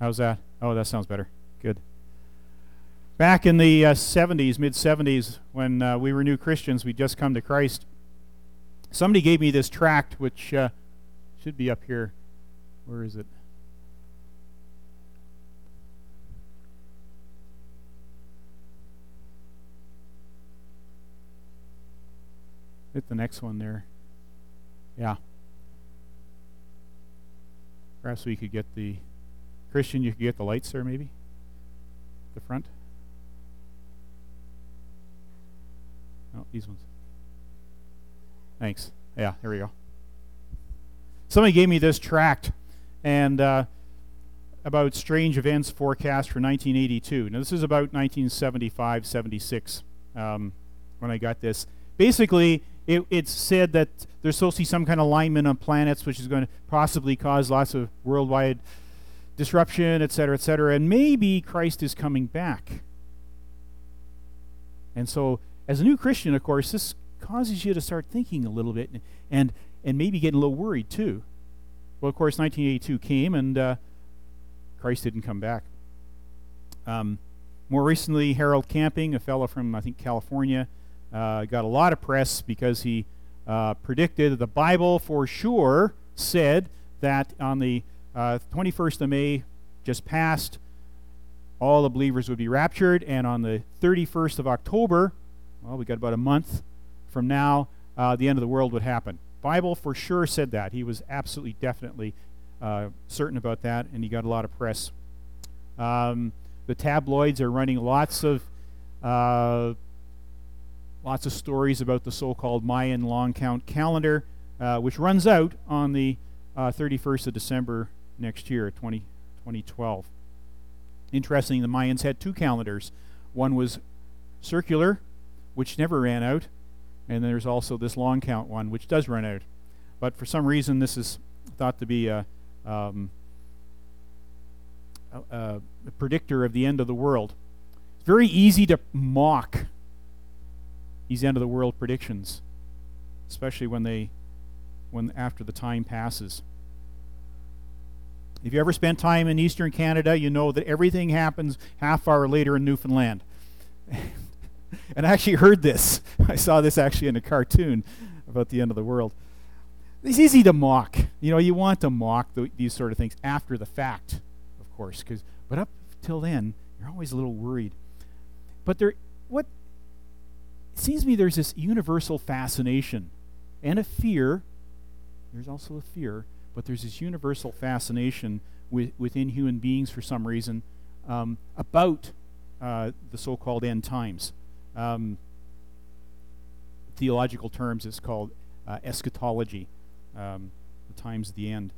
How's that? Oh, that sounds better. Good. Back in the 70s, mid-70s, when we were new Christians, we'd just come to Christ, somebody gave me this tract, which should be up here. Where is it? Hit the next one there. Yeah. Perhaps we could get the... Christian, you could get the lights there, maybe? The front? No, these ones. Thanks. Yeah, here we go. Somebody gave me this tract and about strange events forecast for 1982. Now, this is about 1975, 76 when I got this. Basically, it said that there's supposed to be some kind of alignment on planets, which is going to possibly cause lots of worldwide disruption, etc., and maybe Christ is coming back. And so, as a new Christian, of course, this causes you to start thinking a little bit and maybe getting a little worried too. Well, of course, 1982 came and Christ didn't come back. More recently, Harold Camping, a fellow from, I think, California, got a lot of press because he predicted that the Bible for sure said that on the 21st of May, just passed, all the believers would be raptured, and on the 31st of October, well, we got about a month from now, the end of the world would happen. Bible for sure said that. He was absolutely, definitely certain about that, and he got a lot of press. The tabloids are running lots of stories about the so-called Mayan long count calendar, which runs out on the 31st of December next year, 2012. Interesting, the Mayans had two calendars. One was circular, which never ran out, and there's also this long count one, which does run out. But for some reason, this is thought to be a predictor of the end of the world. It's very easy to mock these end of the world predictions, especially when after the time passes. If you ever spent time in Eastern Canada, you know that everything happens half hour later in Newfoundland. And I actually heard this. I saw this actually in a cartoon about the end of the world. It's easy to mock. You know, you want to mock these sort of things after the fact, of course. But up till then, you're always a little worried. But it seems to me there's this universal fascination and a fear. There's also a fear, but there's this universal fascination within human beings for some reason about the so-called end times. Theological terms, it's called eschatology, the times of the end.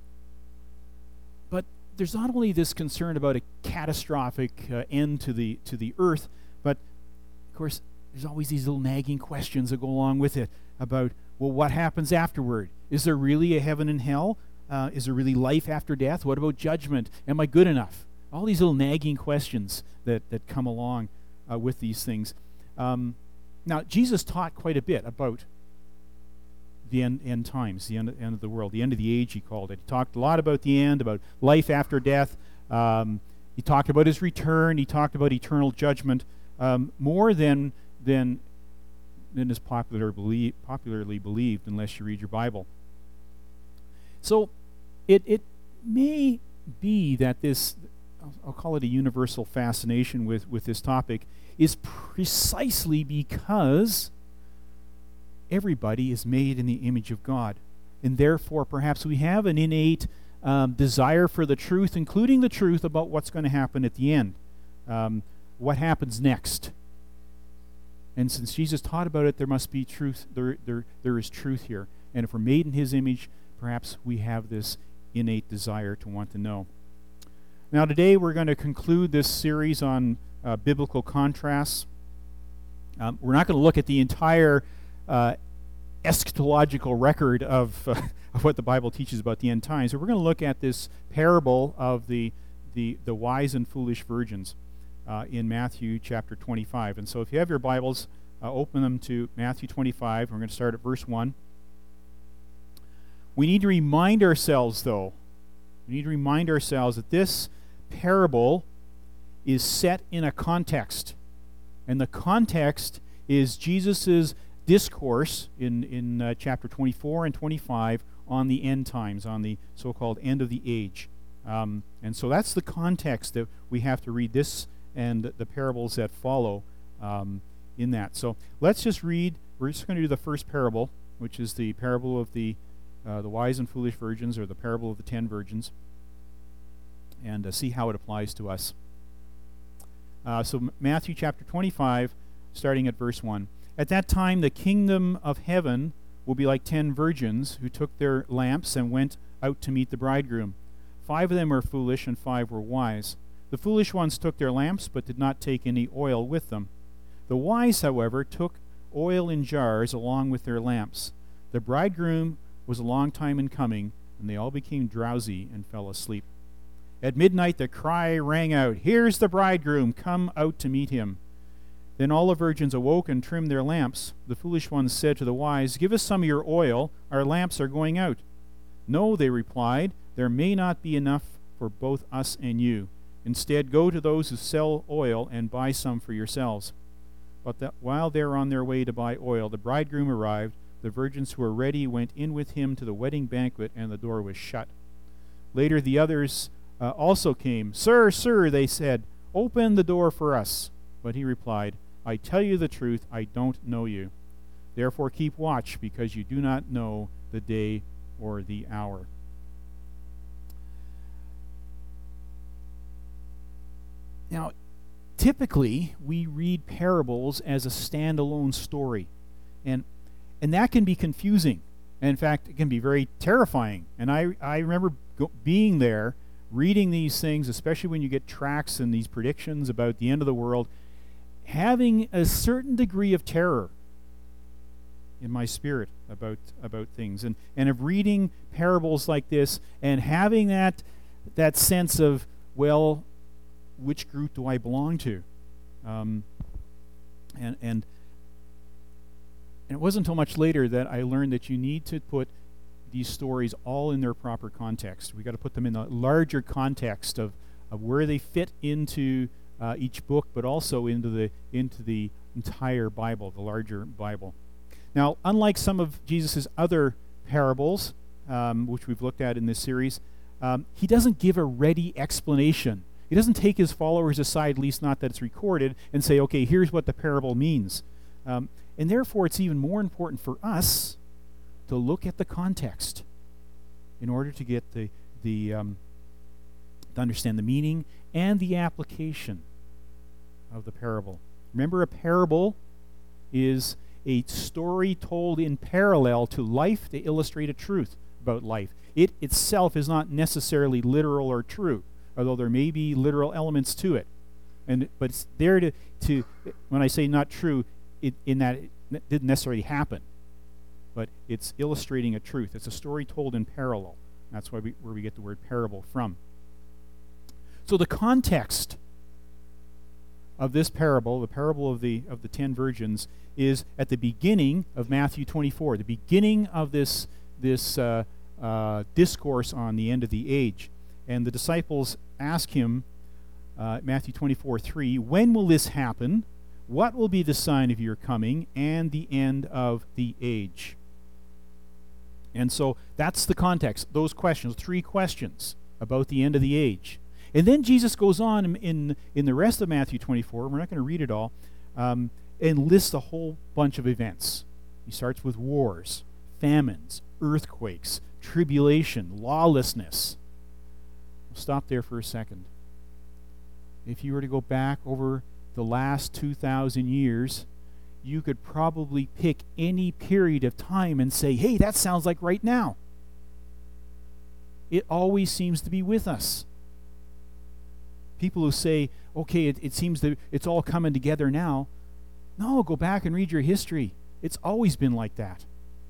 But there's not only this concern about a catastrophic end to the earth, but of course there's always these little nagging questions that go along with it about, well, what happens afterward? Is there really a heaven and hell? Is there really life after death? What about judgment? Am I good enough? All these little nagging questions that come along with these things. Now, Jesus taught quite a bit about the end times, the end of the world, the end of the age, he called it. He talked a lot about the end, about life after death. He talked about his return. He talked about eternal judgment more than is popularly believed, unless you read your Bible. So it may be that this, I'll call it a universal fascination with this topic, is precisely because everybody is made in the image of God. And therefore, perhaps we have an innate desire for the truth, including the truth about what's going to happen at the end. What happens next? And since Jesus taught about it, there must be truth. There is truth here. And if we're made in his image, perhaps we have this innate desire to want to know. Now today we're going to conclude this series on biblical contrasts. We're not going to look at the entire eschatological record of what the Bible teaches about the end times. So we're going to look at this parable of the wise and foolish virgins in Matthew chapter 25. And so if you have your Bibles, open them to Matthew 25. We're going to start at verse 1. We need to remind ourselves, though, that this parable is set in a context. And the context is Jesus' discourse in chapter 24 and 25 on the end times, on the so-called end of the age. And so that's the context that we have to read this and the parables that follow in that. So let's just read. We're just going to do the first parable, which is the parable of the wise and foolish virgins, or the parable of the 10 virgins, and see how it applies to us. So Matthew chapter 25, starting at verse 1. At that time the kingdom of heaven will be like 10 virgins who took their lamps and went out to meet the bridegroom. 5 of them were foolish and 5 were wise. The foolish ones took their lamps but did not take any oil with them. The wise, however, took oil in jars along with their lamps. The bridegroom was a long time in coming, and they all became drowsy and fell asleep. At midnight the cry rang out, "Here's the bridegroom, come out to meet him." Then all the virgins awoke and trimmed their lamps. The foolish ones said to the wise, "Give us some of your oil, our lamps are going out." "No," they replied, "there may not be enough for both us and you. Instead, go to those who sell oil and buy some for yourselves." But while they were on their way to buy oil, the bridegroom arrived. The virgins who were ready went in with him to the wedding banquet, and the door was shut. Later the others also came. "Sir, sir," they said, "open the door for us." But he replied, "I tell you the truth, I don't know you. Therefore keep watch, because you do not know the day or the hour." Now, typically, we read parables as a standalone story. And that can be confusing. And in fact, it can be very terrifying. And I remember being there, reading these things, especially when you get tracts and these predictions about the end of the world, having a certain degree of terror in my spirit about things. And of reading parables like this and having that sense of, well, which group do I belong to? And it wasn't until much later that I learned that you need to put these stories all in their proper context. We've got to put them in the larger context of where they fit into each book, but also into the entire Bible, the larger Bible. Now, unlike some of Jesus' other parables, which we've looked at in this series, he doesn't give a ready explanation. He doesn't take his followers aside, at least not that it's recorded, and say, okay, here's what the parable means. And therefore, it's even more important for us to look at the context in order to get to understand the meaning and the application of the parable. Remember, a parable is a story told in parallel to life to illustrate a truth about life. It itself is not necessarily literal or true, although there may be literal elements to it. But it's there to when I say not true, in that it didn't necessarily happen, but it's illustrating a truth. It's a story told in parallel. That's where we get the word parable from. So the context of this parable, the parable of the 10 virgins, is at the beginning of Matthew 24, the beginning of this discourse on the end of the age. And the disciples ask him, Matthew 24:3, "When will this happen? What will be the sign of your coming and the end of the age?" And so that's the context, those questions, 3 questions about the end of the age. And then Jesus goes on in the rest of Matthew 24, we're not going to read it all, and lists a whole bunch of events. He starts with wars, famines, earthquakes, tribulation, lawlessness. We'll stop there for a second. If you were to go back over the last 2,000 years, you could probably pick any period of time and say, hey, that sounds like right now. It always seems to be with us. People who say, okay, it seems that it's all coming together now. No, go back and read your history. It's always been like that.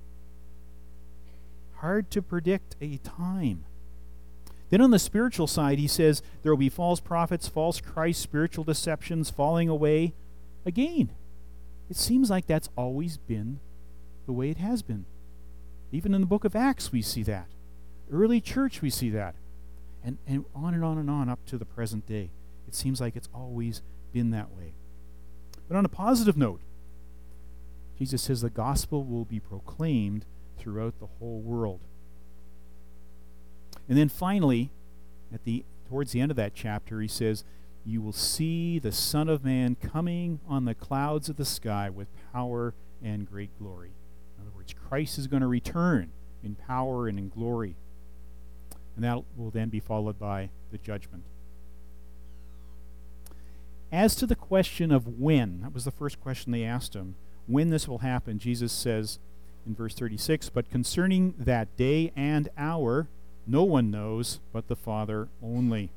Hard to predict a time. Then on the spiritual side, he says there will be false prophets, false Christ, spiritual deceptions, falling away. Again, it seems like that's always been the way it has been. Even in the book of Acts, we see that. Early church, we see that. and on and on and on up to the present day. It seems like it's always been that way. But on a positive note, Jesus says the gospel will be proclaimed throughout the whole world. And then finally, towards the end of that chapter, he says, you will see the Son of Man coming on the clouds of the sky with power and great glory. In other words, Christ is going to return in power and in glory. And that will then be followed by the judgment. As to the question of when, that was the first question they asked him, when this will happen, Jesus says in verse 36, but concerning that day and hour, no one knows but the Father only.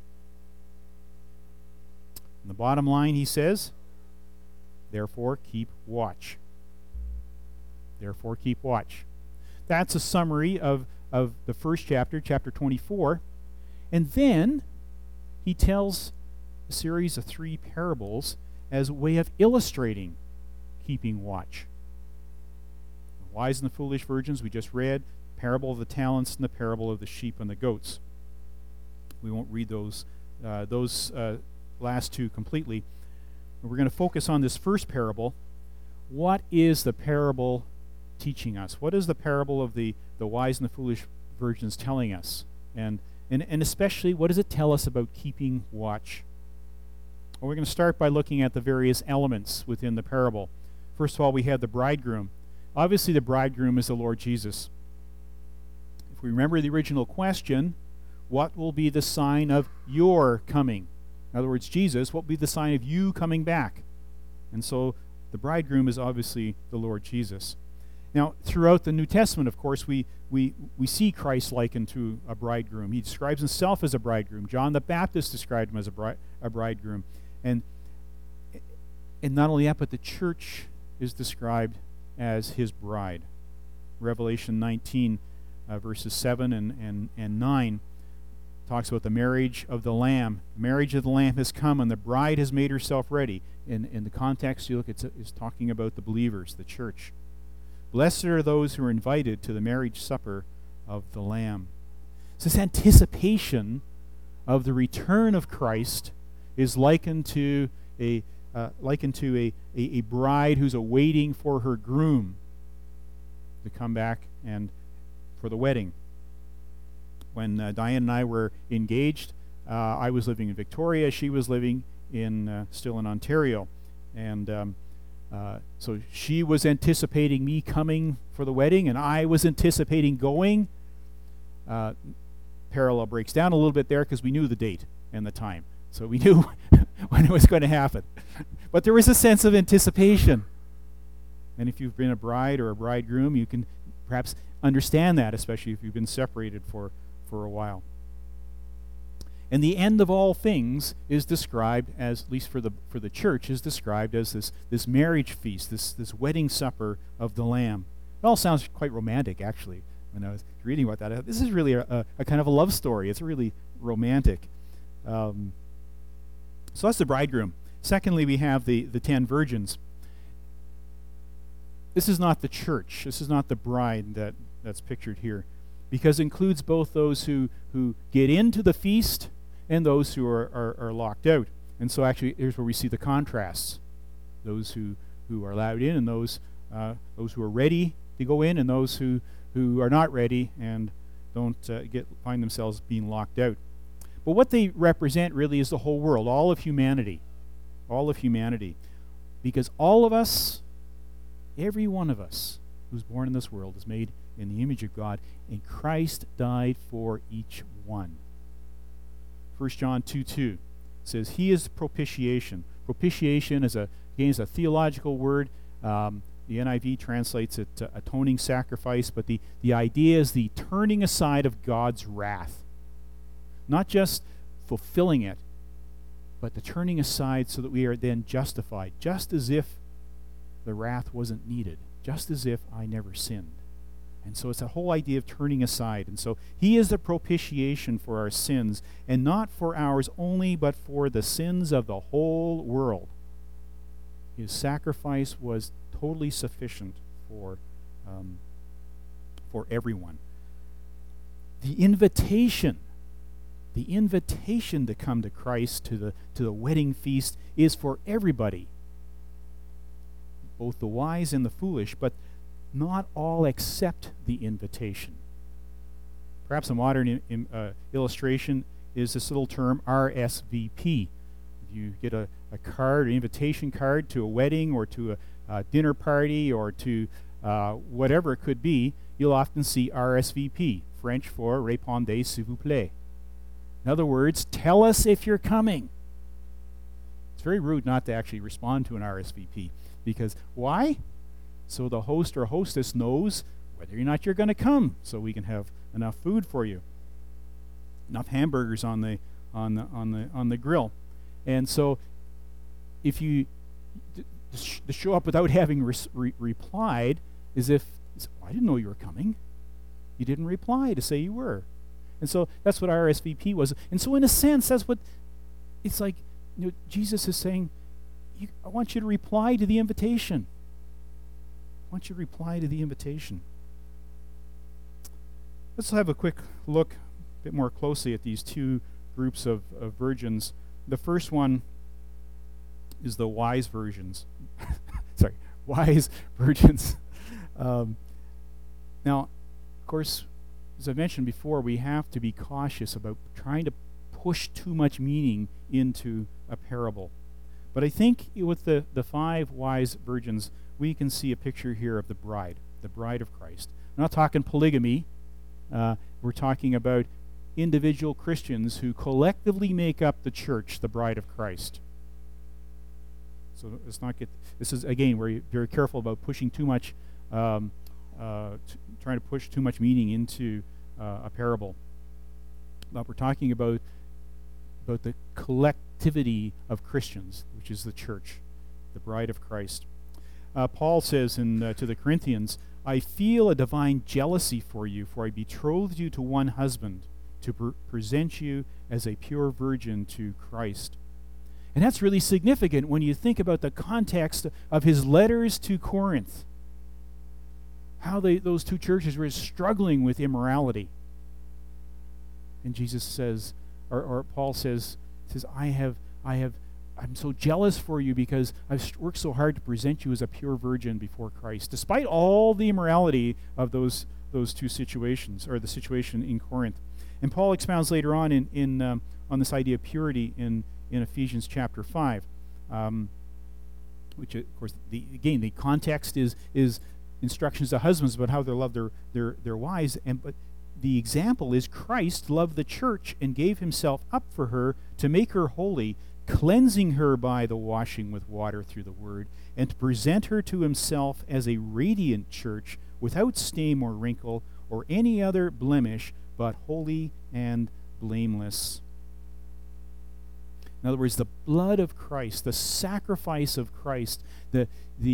In the bottom line, he says, therefore keep watch. Therefore keep watch. That's a summary of the first chapter, chapter 24. And then he tells a series of 3 parables as a way of illustrating keeping watch. The wise and the foolish virgins we just read, parable of the talents and the parable of the sheep and the goats. We won't read those last 2 completely. We're going to focus on this first parable. What is the parable teaching us? What is the parable of the wise and the foolish virgins telling us? And especially, what does it tell us about keeping watch? Well, we're going to start by looking at the various elements within the parable. First of all, we have the bridegroom. Obviously, the bridegroom is the Lord Jesus. If we remember the original question, what will be the sign of your coming? In other words, Jesus, what will be the sign of you coming back? And so the bridegroom is obviously the Lord Jesus. Now, throughout the New Testament, of course, we see Christ likened to a bridegroom. He describes himself as a bridegroom. John the Baptist described him as a bridegroom. And not only that, but the church is described as his bride. Revelation 19, verses 7 and 9, talks about the marriage of the Lamb. The marriage of the Lamb has come, and the bride has made herself ready. In the context you look, it's talking about the believers, the church. Blessed are those who are invited to the marriage supper of the Lamb. So this anticipation of the return of Christ is likened to a bride who's awaiting for her groom to come back and for the wedding. When Diane and I were engaged, I was living in Victoria. She was living still in Ontario, and so she was anticipating me coming for the wedding, and I was anticipating going. Parallel breaks down a little bit there because we knew the date and the time, so we knew when it was going to happen. But there was a sense of anticipation, and if you've been a bride or a bridegroom, you can perhaps understand that, especially if you've been separated for a while. And the end of all things is described as, at least for the church, is described as this marriage feast, this wedding supper of the Lamb. It all sounds quite romantic, actually. When I was reading about that, this is really a kind of a love story. It's really romantic. So that's the bridegroom. Secondly, we have the 10 virgins. This is not the church. This is not the bride that's pictured here, because it includes both those who get into the feast and those who are locked out. And so actually, here's where we see the contrasts. Those who are allowed in, and those who are ready to go in, and those who are not ready and don't find themselves being locked out. But what they represent really is the whole world, all of humanity. All of humanity. Because all of us, every one of us who's born in this world is made in the image of God, and Christ died for each one. 1 John 2:2 says, He is propitiation. Propitiation is a theological word. The NIV translates it atoning sacrifice, but the idea is the turning aside of God's wrath. Not just fulfilling it, but the turning aside so that we are then justified, just as if the wrath wasn't needed, just as if I never sinned. And so it's a whole idea of turning aside. And so he is the propitiation for our sins, and not for ours only, but for the sins of the whole world. His sacrifice was totally sufficient for everyone. The invitation The invitation to come to Christ, to the wedding feast, is for everybody, both the wise and the foolish, but not all accept the invitation. Perhaps a modern illustration is this little term RSVP. If you get a card, an invitation card to a wedding or to a dinner party or to whatever it could be, you'll often see RSVP, French for Répondez s'il vous plaît. In other words, tell us if you're coming. It's very rude not to actually respond to an RSVP. Because why? So the host or hostess knows whether or not you're going to come, so we can have enough food for you, enough hamburgers on the grill. And so, if you to show up without having replied, is if I didn't know you were coming. You didn't reply to say you were. And so that's what RSVP was. And so in a sense, that's what it's like. Jesus is saying, I want you to reply to the invitation. I want you to reply to the invitation. Let's have a quick look a bit more closely at these two groups of virgins. The first one is the wise virgins. Wise virgins. Now, of course, as I mentioned before, we have to be cautious about trying to push too much meaning into a parable. But I think with the five wise virgins, we can see a picture here of the bride of Christ. I'm not talking polygamy. We're talking about individual Christians who collectively make up the church, the bride of Christ. So let's not get. This is again, we're very careful about pushing too much, trying to push too much meaning into a parable. But we're talking about the collectivity of Christians, which is the church, the bride of Christ. Paul says to the Corinthians, I feel a divine jealousy for you, for I betrothed you to one husband, to present you as a pure virgin to Christ. And that's really significant when you think about the context of his letters to Corinth. How those two churches were struggling with immorality. And Jesus says, or Paul says, I'm so jealous for you because I've worked so hard to present you as a pure virgin before Christ, despite all the immorality of those two situations, or the situation in Corinth. And Paul expounds later on on this idea of purity in Ephesians chapter 5, which of course the context is instructions to husbands about how they love their wives, but the example is Christ loved the church and gave himself up for her to make her holy, cleansing her by the washing with water through the word, and to present her to himself as a radiant church without stain or wrinkle or any other blemish, but holy and blameless. In other words, the blood of Christ, the sacrifice of Christ, the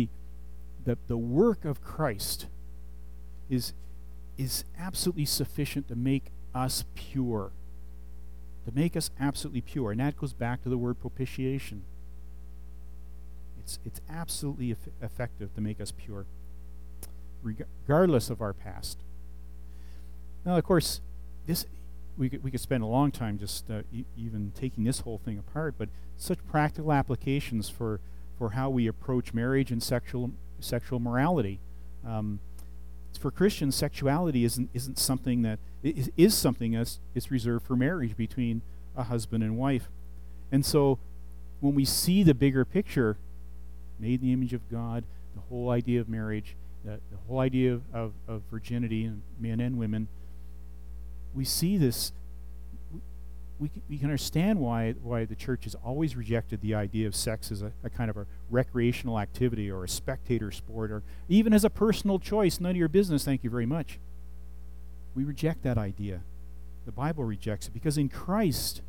work of Christ is absolutely sufficient to make us pure. To make us absolutely pure. And that goes back to the word propitiation. It's absolutely effective to make us pure, regardless of our past. Now, of course, this we could spend a long time just even taking this whole thing apart, but such practical applications for how we approach marriage and sexual morality. For Christians, sexuality isn't something that is something that's reserved for marriage between a husband and wife. And so when we see the bigger picture, made in the image of God, the whole idea of marriage, the whole idea of virginity, and men and women, we see this. We can understand why the church has always rejected the idea of sex as a kind of a recreational activity or a spectator sport or even as a personal choice. None of your business, thank you very much. We reject that idea. The Bible rejects it because in Christ,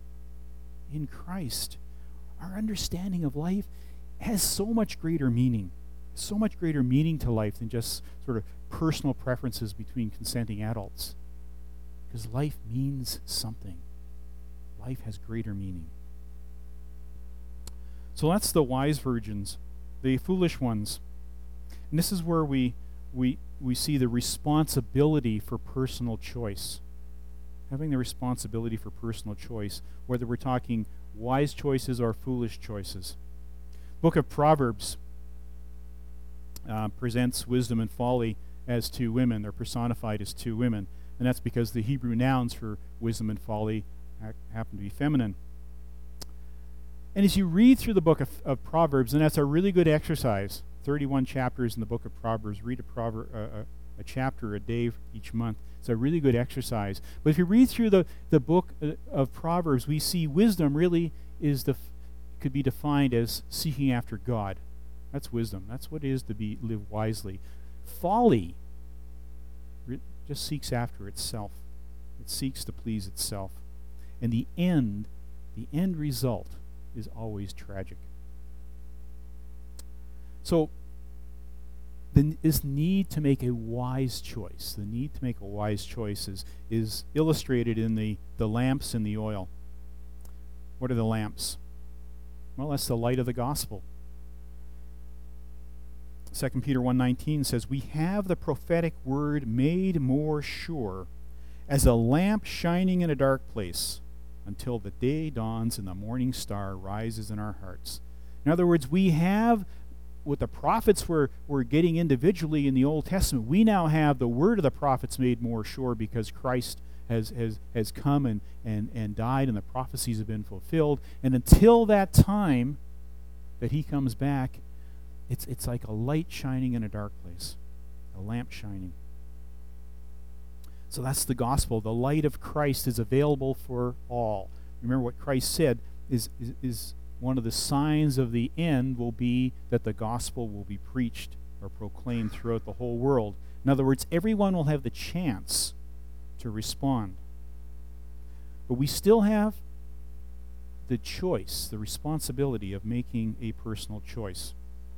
our understanding of life has so much greater meaning to life than just sort of personal preferences between consenting adults. Because life means something. Life has greater meaning. So that's the wise virgins, the foolish ones. And this is where we see the responsibility for personal choice. having the responsibility for personal choice, whether we're talking wise choices or foolish choices. Book of Proverbs presents wisdom and folly as two women. They're personified as two women, and that's because the Hebrew nouns for wisdom and folly happen to be feminine. And as you read through the book of Proverbs, and that's a really good exercise, 31 chapters in the book of Proverbs, read a chapter a day each month. It's a really good exercise. But if you read through the book of Proverbs, we see wisdom really could be defined as seeking after God. That's wisdom. That's what it is to live wisely. Folly just seeks after itself. It seeks to please itself. And the end result is always tragic. So this need to make a wise choice, is illustrated in the lamps and the oil. What are the lamps? Well, that's the light of the gospel. 2 Peter 1:19 says, "We have the prophetic word made more sure, as a lamp shining in a dark place, until the day dawns and the morning star rises in our hearts." In other words, we have what the prophets were getting individually in the Old Testament. We now have the word of the prophets made more sure because Christ has come and died and the prophecies have been fulfilled. And until that time that he comes back, it's like a light shining in a dark place, a lamp shining. So that's the gospel. The light of Christ is available for all. Remember what Christ said is one of the signs of the end will be that the gospel will be preached or proclaimed throughout the whole world. In other words, everyone will have the chance to respond. But we still have the choice, the responsibility of making a personal choice.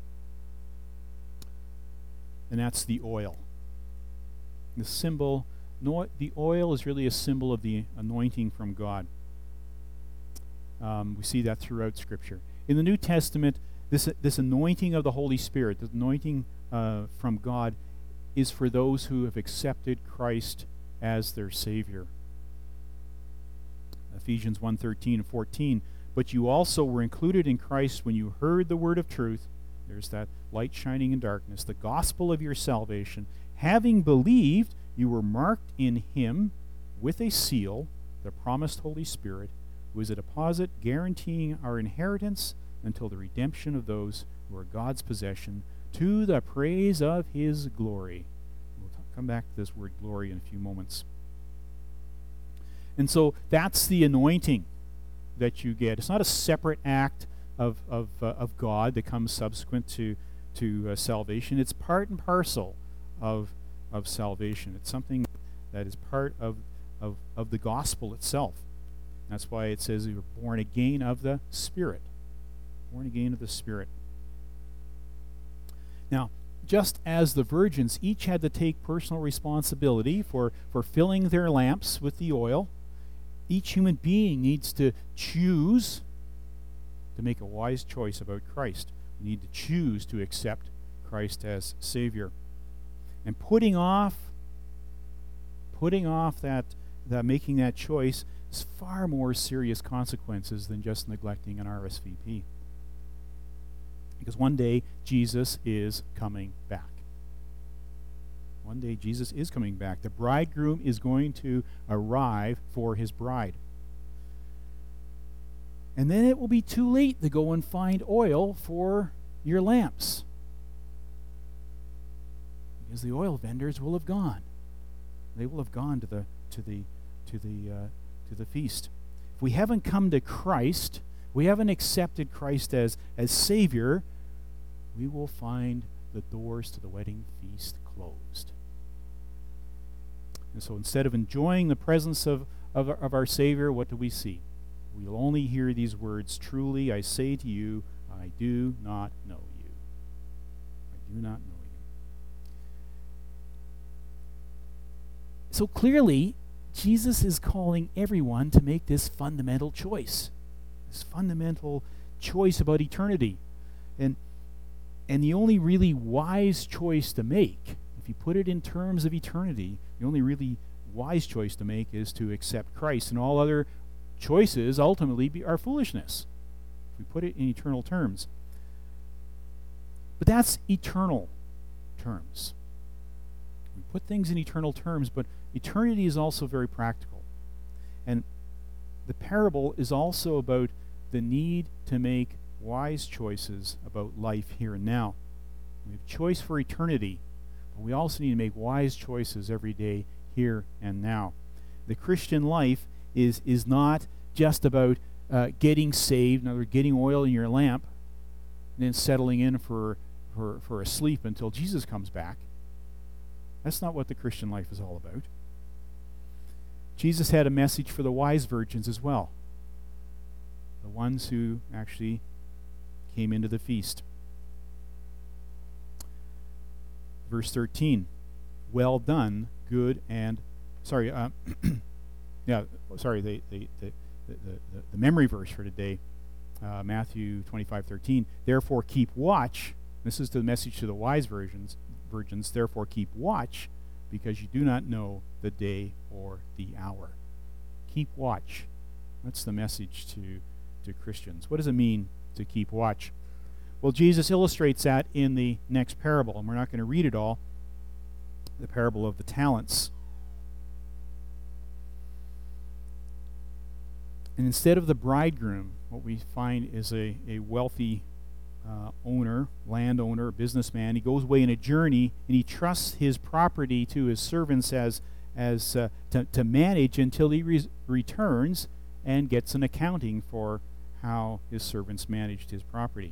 And that's the oil. The oil is really a symbol of the anointing from God. We see that throughout Scripture. In the New Testament, this anointing of the Holy Spirit, the anointing from God, is for those who have accepted Christ as their Savior. Ephesians 1:13 and 14, "But you also were included in Christ when you heard the word of truth," there's that light shining in darkness, "the gospel of your salvation. Having believed, you were marked in him with a seal, the promised Holy Spirit, who is a deposit guaranteeing our inheritance until the redemption of those who are God's possession, to the praise of his glory." We'll come back to this word glory in a few moments. And so that's the anointing that you get. It's not a separate act of God that comes subsequent to salvation. It's part and parcel of salvation. It's something that is part of the gospel itself. That's why it says you were born again of the Spirit. Born again of the Spirit. Now, just as the virgins each had to take personal responsibility for filling their lamps with the oil, each human being needs to choose to make a wise choice about Christ. We need to choose to accept Christ as Savior. And putting off that making that choice is far more serious consequences than just neglecting an RSVP. Because one day Jesus is coming back. One day Jesus is coming back. The bridegroom is going to arrive for his bride. And then it will be too late to go and find oil for your lamps, because the oil vendors will have gone. They will have gone to the feast. If we haven't come to Christ, we haven't accepted Christ as Savior, we will find the doors to the wedding feast closed. And so instead of enjoying the presence of our Savior, what do we see? We'll only hear these words, "Truly I say to you, I do not know you. I do not know you." So clearly, Jesus is calling everyone to make this fundamental choice about eternity. And the only really wise choice to make, if you put it in terms of eternity, the only really wise choice to make is to accept Christ, and all other choices ultimately are foolishness. If we put it in eternal terms. But that's eternal terms. We put things in eternal terms, but eternity is also very practical. And the parable is also about the need to make wise choices about life here and now. We have choice for eternity, but we also need to make wise choices every day here and now. The Christian life is not just about getting saved, in other words, getting oil in your lamp, and then settling in for a sleep until Jesus comes back. That's not what the Christian life is all about. Jesus had a message for the wise virgins as well, the ones who actually came into the feast. Verse 13, well done, good and the memory verse for today, Matthew 25:13. Therefore keep watch. This is the message to the wise virgins. Therefore keep watch, because you do not know the day or the hour. Keep watch. That's the message to Christians. What does it mean to keep watch? Well, Jesus illustrates that in the next parable, and we're not going to read it all. The parable of the talents. And instead of the bridegroom, what we find is a wealthy landowner, businessman. He goes away on a journey, and he trusts his property to his servants to manage until he returns and gets an accounting for how his servants managed his property.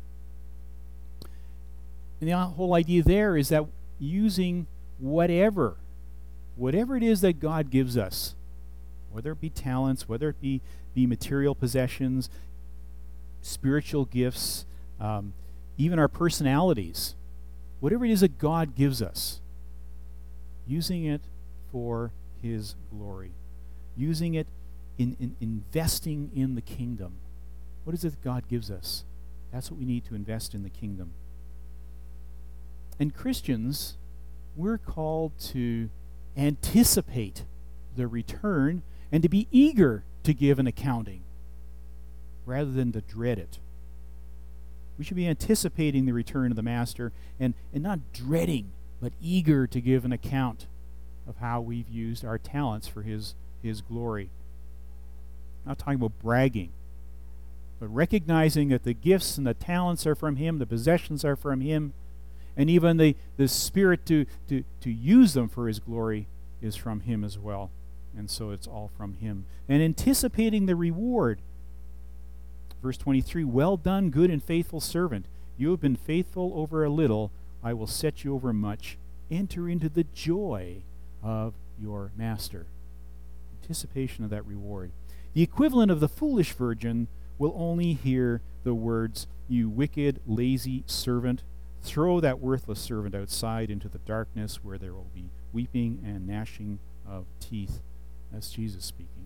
And the whole idea there is that using whatever it is that God gives us, whether it be talents, whether it be material possessions, spiritual gifts, even our personalities, whatever it is that God gives us, using it for His glory, using it in investing in the kingdom. What is it that God gives us? That's what we need to invest in the kingdom. And Christians, we're called to anticipate the return and to be eager to give an accounting rather than to dread it. We should be anticipating the return of the Master and not dreading, but eager to give an account of how we've used our talents for His glory. I'm not talking about bragging, but recognizing that the gifts and the talents are from Him, the possessions are from Him, and even the Spirit to use them for His glory is from Him as well. And so it's all from Him. And anticipating the reward. Verse 23, well done, good and faithful servant. You have been faithful over a little. I will set you over much. Enter into the joy of your master. Anticipation of that reward. The equivalent of the foolish virgin will only hear the words, you wicked, lazy servant. Throw that worthless servant outside into the darkness where there will be weeping and gnashing of teeth. That's Jesus speaking.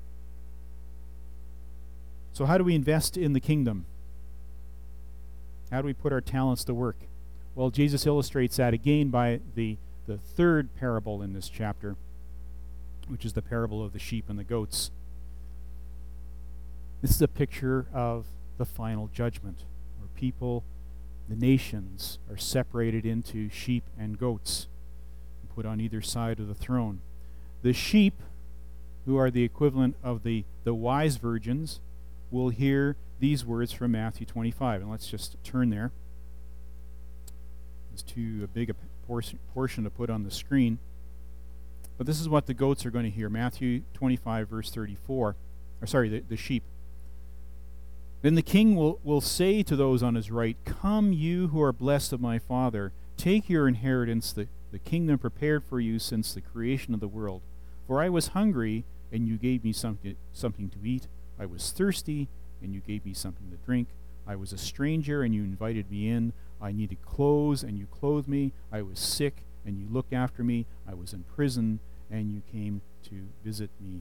So how do we invest in the kingdom? How do we put our talents to work? Well, Jesus illustrates that again by the third parable in this chapter, which is the parable of the sheep and the goats. This is a picture of the final judgment, where people, the nations, are separated into sheep and goats and put on either side of the throne. The sheep, who are the equivalent of the wise virgins, will hear these words from Matthew 25. And let's just turn there. It's too big a portion to put on the screen. But this is what the goats are going to hear. Matthew 25, verse 34. The sheep. Then the king will say to those on his right, come, you who are blessed of my Father, take your inheritance, the kingdom prepared for you since the creation of the world. For I was hungry, and you gave me something to eat. I was thirsty, and you gave me something to drink. I was a stranger, and you invited me in. I needed clothes, and you clothed me. I was sick, and you looked after me. I was in prison, and you came to visit me.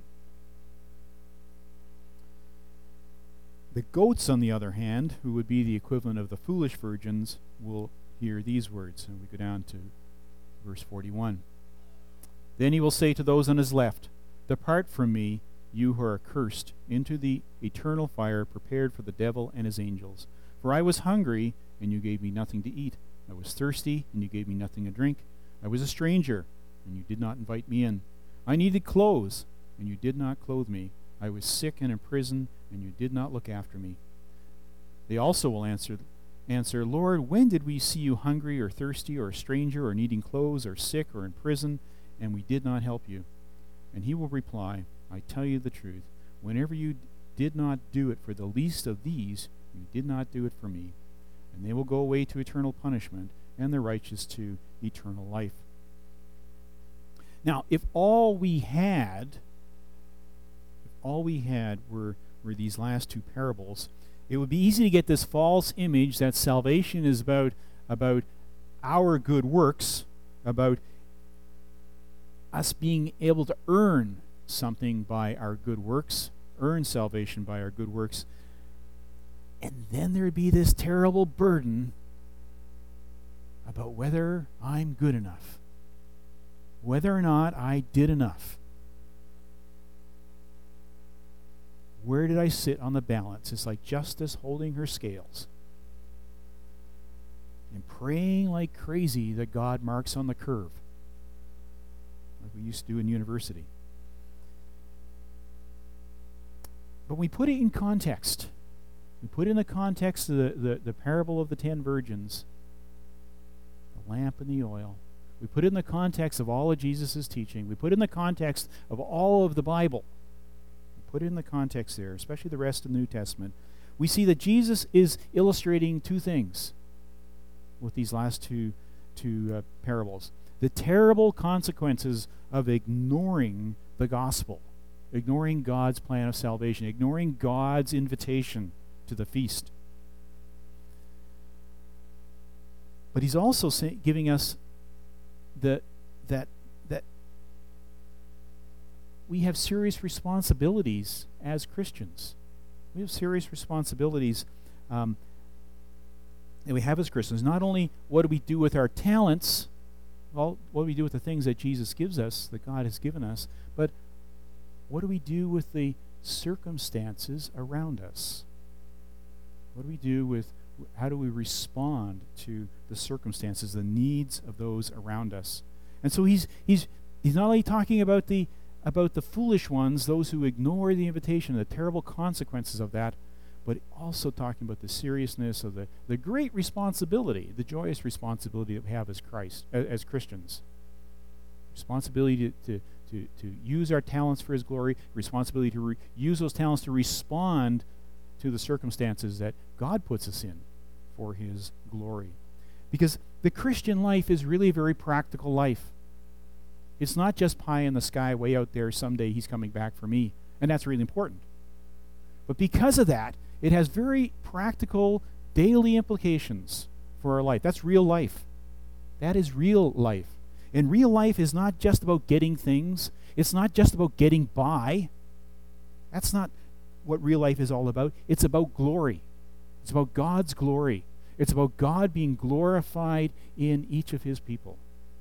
The goats, on the other hand, who would be the equivalent of the foolish virgins, will hear these words. And we go down to verse 41. Then he will say to those on his left, Depart from me, you who are cursed, into the eternal fire prepared for the devil and his angels. For I was hungry, and you gave me nothing to eat. I was thirsty, and you gave me nothing to drink. I was a stranger, and you did not invite me in. I needed clothes, and you did not clothe me. I was sick and in prison, and you did not look after me. They also will answer, Lord, when did we see you hungry or thirsty or a stranger or needing clothes or sick or in prison, and we did not help you? And he will reply, I tell you the truth, whenever you did not do it for the least of these, you did not do it for me. And they will go away to eternal punishment, and the righteous to eternal life. Now, if all we had were these last two parables, it would be easy to get this false image that salvation is about our good works, about us being able to earn something by our good works, earn salvation by our good works. And then there'd be this terrible burden about whether I'm good enough, whether or not I did enough. Where did I sit on the balance? It's like Justice holding her scales and praying like crazy that God marks on the curve, like we used to do in university. But we put it in context. We put it in the context of the parable of the 10 virgins, the lamp and the oil. We put it in the context of all of Jesus' teaching. We put it in the context of all of the Bible. Put it in the context there, especially the rest of the New Testament. We see that Jesus is illustrating two things with these last two parables. The terrible consequences of ignoring the gospel, ignoring God's plan of salvation, ignoring God's invitation to the feast. But he's also giving us that we have serious responsibilities as Christians. We have serious responsibilities that we have as Christians. Not only what do we do with our talents, well, what do we do with the things that Jesus gives us, that God has given us, but what do we do with the circumstances around us? What do we do with, how do we respond to the circumstances, the needs of those around us? And so he's not only talking about the foolish ones, those who ignore the invitation, the terrible consequences of that, but also talking about the seriousness of the great responsibility, the joyous responsibility that we have as Christians. Responsibility to use our talents for His glory, responsibility to use those talents to respond to the circumstances that God puts us in for His glory. Because the Christian life is really a very practical life. It's not just pie in the sky way out there, someday He's coming back for me. And that's really important. But because of that, it has very practical daily implications for our life. That's real life. That is real life. And real life is not just about getting things. It's not just about getting by. That's not what real life is all about. It's about glory. It's about God's glory. It's about God being glorified in each of His people.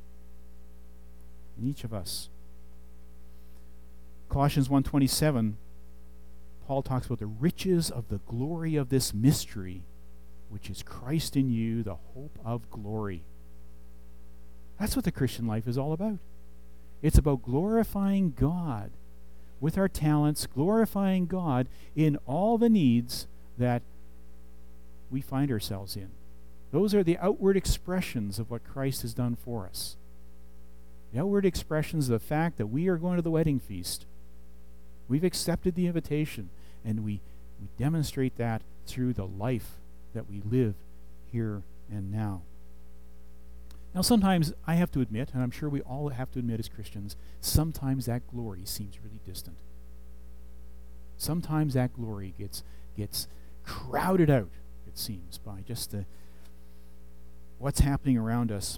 In each of us. Colossians 1:27, Paul talks about the riches of the glory of this mystery, which is Christ in you, the hope of glory. That's what the Christian life is all about. It's about glorifying God with our talents, glorifying God in all the needs that we find ourselves in. Those are the outward expressions of what Christ has done for us. The outward expressions of the fact that we are going to the wedding feast. We've accepted the invitation, and we demonstrate that through the life that we live here and now. Now, sometimes I have to admit, and I'm sure we all have to admit as Christians, sometimes that glory seems really distant. Sometimes that glory gets crowded out, it seems, by just what's happening around us.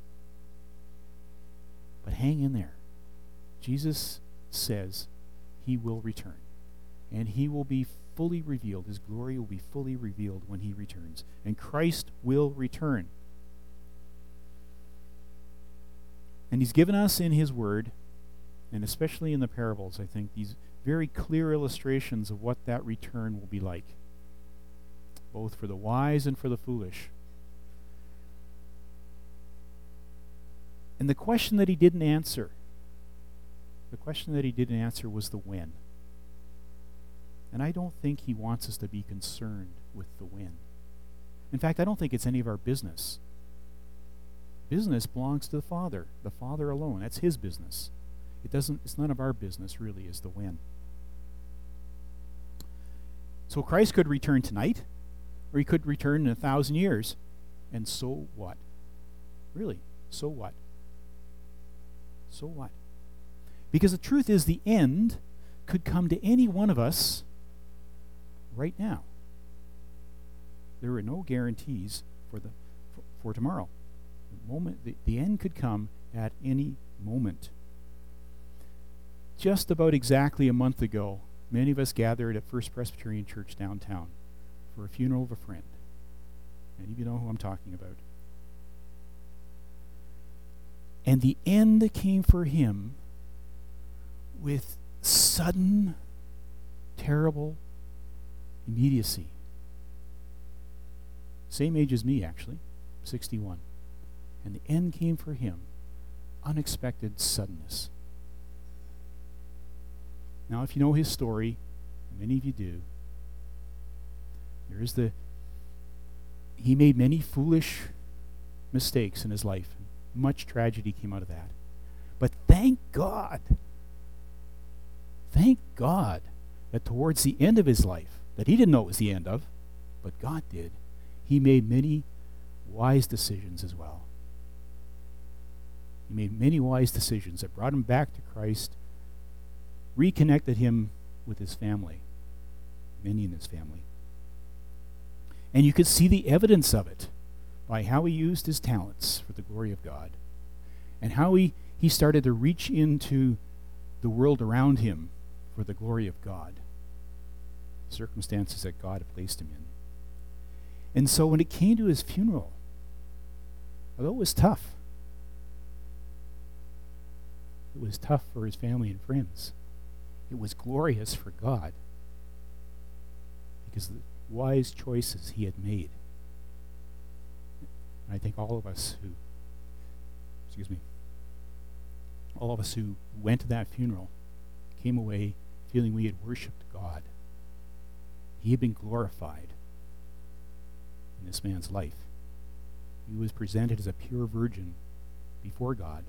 But hang in there. Jesus says He will return, and He will be fully revealed. His glory will be fully revealed when He returns, and Christ will return. And He's given us in His Word And especially in the parables, I think these very clear illustrations of what that return will be like, both for the wise and for the foolish. And the question that he didn't answer, was the when. And I don't think he wants us to be concerned with the when. In fact, I don't think it's any of our business. Business belongs to the Father alone. That's his business. It's none of our business, really, is the when. So Christ could return tonight, or he could return in 1,000 years. And so what? Really, so what? So what? Because the truth is, the end could come to any one of us right now. There are no guarantees for tomorrow. The end could come at any moment. Just about exactly a month ago, many of us gathered at First Presbyterian Church downtown for a funeral of a friend. Many of you know who I'm talking about. And the end came for him with sudden, terrible immediacy. Same age as me, actually, 61. And the end came for him, unexpected suddenness. Now, if you know his story, and many of you do, he made many foolish mistakes in his life. Much tragedy came out of that. But thank God that towards the end of his life, that he didn't know it was the end of, but God did, he made many wise decisions as well. He made many wise decisions that brought him back to Christ, reconnected him with his family, many in his family. And you could see the evidence of it by how he used his talents for the glory of God, and how he started to reach into the world around him for the glory of God, circumstances that God had placed him in. And so when it came to his funeral, although it was tough for his family and friends, it was glorious for God because of the wise choices he had made. And I think all of us who went to that funeral came away feeling we had worshipped God. He had been glorified in this man's life. He was presented as a pure virgin before God.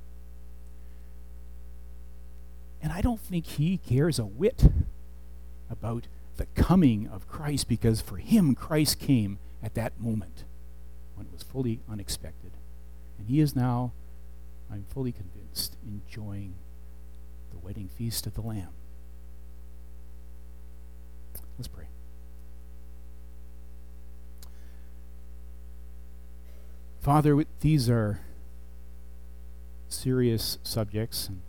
And I don't think he cares a whit about the coming of Christ, because for him, Christ came at that moment when it was fully unexpected. And he is now, I'm fully convinced, enjoying the wedding feast of the Lamb. Let's pray. Father, these are serious subjects and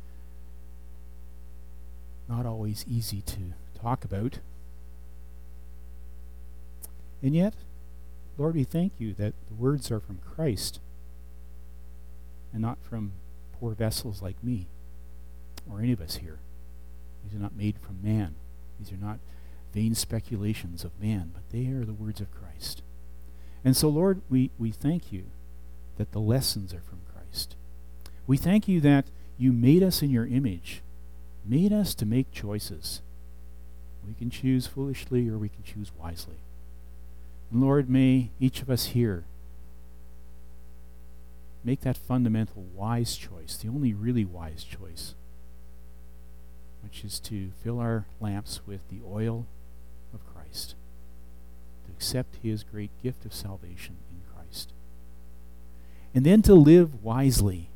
not always easy to talk about. And yet, Lord, we thank you that the words are from Christ and not from poor vessels like me or any of us here. These are not made from man. These are not vain speculations of man, but they are the words of Christ. And so, Lord, we thank you that the lessons are from Christ. We thank you that you made us in your image, made us to make choices. We can choose foolishly or we can choose wisely. And Lord, may each of us here make that fundamental wise choice, the only really wise choice, which is to fill our lamps with the oil of Christ, to accept his great gift of salvation in Christ, and then to live wisely.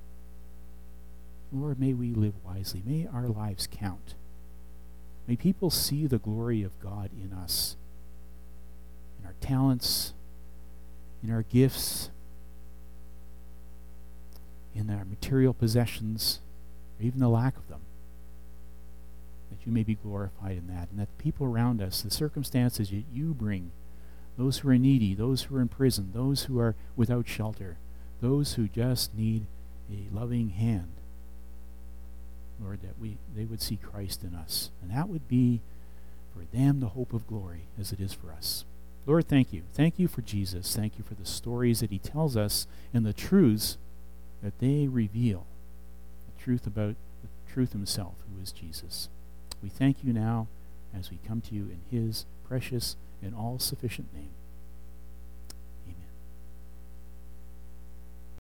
Lord, may we live wisely. May our lives count. May people see the glory of God in us, in our talents, in our gifts, in our material possessions, or even the lack of them. That you may be glorified in that, and that people around us, the circumstances that you bring, those who are needy, those who are in prison, those who are without shelter, those who just need a loving hand, Lord, that they would see Christ in us. And that would be for them the hope of glory as it is for us. Lord, thank you. Thank you for Jesus. Thank you for the stories that he tells us and the truths that they reveal. The truth about the truth himself, who is Jesus. We thank you now as we come to you in his precious and all-sufficient name.